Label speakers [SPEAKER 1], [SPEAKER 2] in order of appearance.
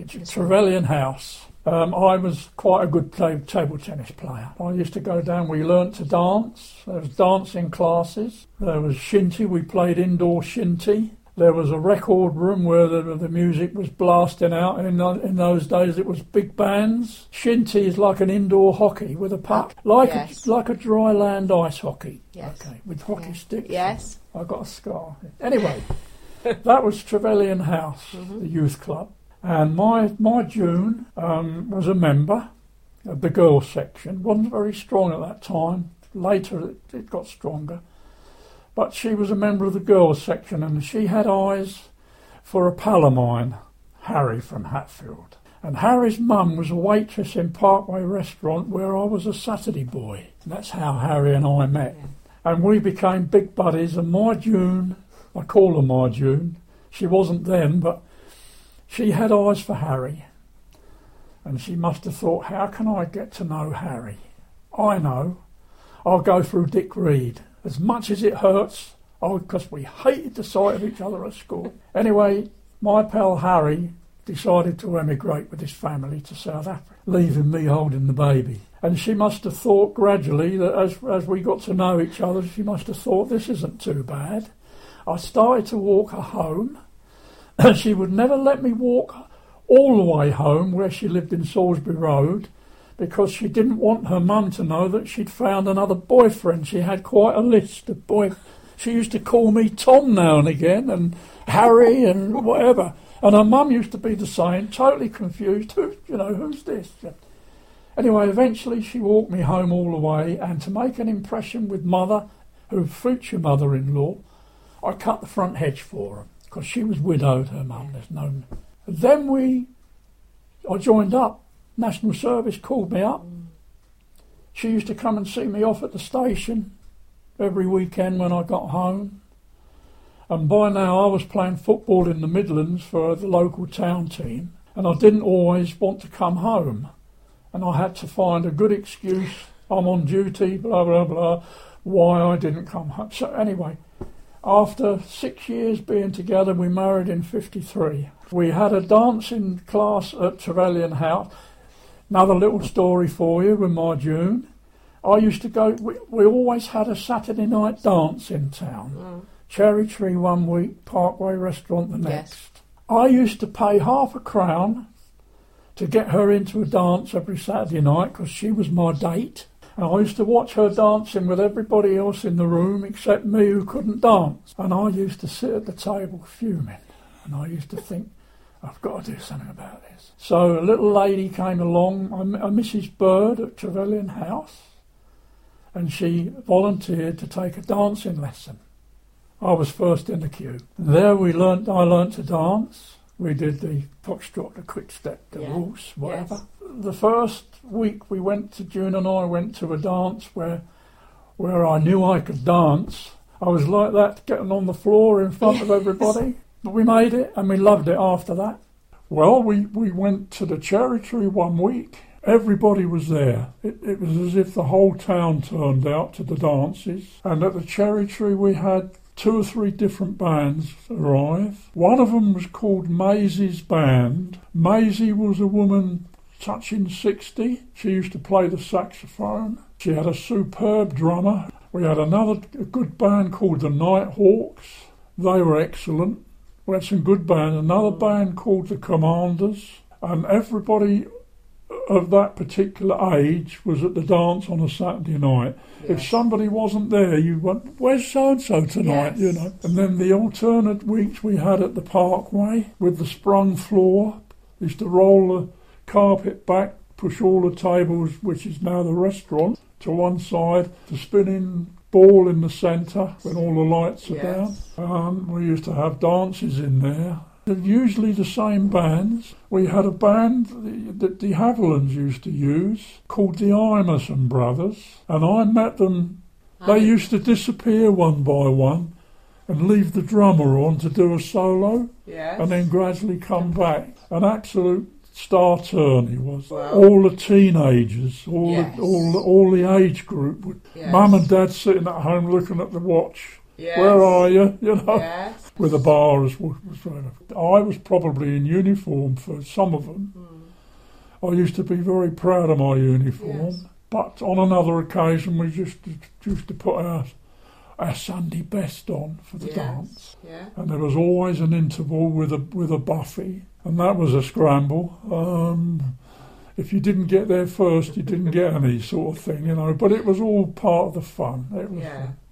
[SPEAKER 1] Trevelyan House. I was quite a good table tennis player. I used to go down, we learnt to dance. There was dancing classes. There was shinty, we played indoor shinty. There was a record room where the music was blasting out. In those days it was big bands. Shinty is like an indoor hockey with a puck. Like a dry land ice hockey.
[SPEAKER 2] Yes.
[SPEAKER 1] Okay, with hockey sticks.
[SPEAKER 2] Yes.
[SPEAKER 1] I got a scar. Anyway, that was Trevelyan House, the youth club. And my June was a member of the girls' section. Wasn't very strong at that time. Later it got stronger. But she was a member of the girls' section, and she had eyes for a pal of mine, Harry from Hatfield. And Harry's mum was a waitress in Parkway Restaurant where I was a Saturday boy. And that's how Harry and I met. Yeah. And we became big buddies, and my June, I call her my June, she wasn't then, but she had eyes for Harry, and she must have thought, how can I get to know Harry? I know. I'll go through Dick Reed. As much as it hurts, because we hated the sight of each other at school. Anyway, my pal Harry decided to emigrate with his family to South Africa, leaving me holding the baby. And she must have thought gradually that as we got to know each other, she must have thought, this isn't too bad. I started to walk her home. She would never let me walk all the way home where she lived in Salisbury Road because she didn't want her mum to know that she'd found another boyfriend. She had quite a list of boys. She used to call me Tom now and again and Harry and whatever. And her mum used to be the same, totally confused. Who's this? Anyway, eventually she walked me home all the way, and to make an impression with mother, her future mother-in-law, I cut the front hedge for her. Because she was widowed, her mum, there's no... Then I joined up. National Service called me up. She used to come and see me off at the station every weekend when I got home. And by now I was playing football in the Midlands for the local town team, and I didn't always want to come home. And I had to find a good excuse. I'm on duty, blah, blah, blah, why I didn't come home. So anyway... After 6 years being together, we married in 1953. We had a dancing class at Trevelyan House. Another little story for you with my June. I used to go, we always had a Saturday night dance in town. Cherry Tree one week, Parkway Restaurant the next. Yes. I used to pay £0.50 to get her into a dance every Saturday night because she was my date. And I used to watch her dancing with everybody else in the room except me who couldn't dance. And I used to sit at the table fuming. And I used to think, I've got to do something about this. So a little lady came along, a Mrs. Bird at Trevelyan House, and she volunteered to take a dancing lesson. I was first in the queue. There I learnt to dance. We did the foxtrot, the quick step, the waltz, whatever. Yes. The first week June and I went to a dance where I knew I could dance. I was like that, getting on the floor in front of everybody. But we made it, and we loved it after that. Well, we went to the Cherry Tree one week. Everybody was there. It was as if the whole town turned out to the dances. And at the Cherry Tree we had 2 or 3 different bands arrive. One of them was called Maisie's Band. Maisie was a woman touching 60. She used to play the saxophone. She had a superb drummer. We had a good band called the Nighthawks. They were excellent. We had some good bands. Another band called the Commanders. And everybody of that particular age was at the dance on a Saturday night. Yes. If somebody wasn't there, you went, where's so-and-so tonight, yes. And then the alternate weeks we had at the Parkway with the sprung floor. Used to roll the carpet back, push all the tables, which is now the restaurant, to one side, the spinning ball in the centre when all the lights are down. We used to have dances in there. Usually the same bands. We had a band that the Havilands used to use called the Imerson Brothers, and I met them. They used to disappear one by one and leave the drummer on to do a solo, and then gradually come back. An absolute star turn he was. Wow. All the teenagers, all the age group would. Mum and Dad sitting at home looking at the watch. Yes. Where are you? with the bars. I was probably in uniform for some of them. I used to be very proud of my uniform, but on another occasion we just used to put our Sunday best on for the dance, and there was always an interval with a buffet, and that was a scramble. If you didn't get there first, you didn't get any sort of thing, But it was all part of the fun. It was.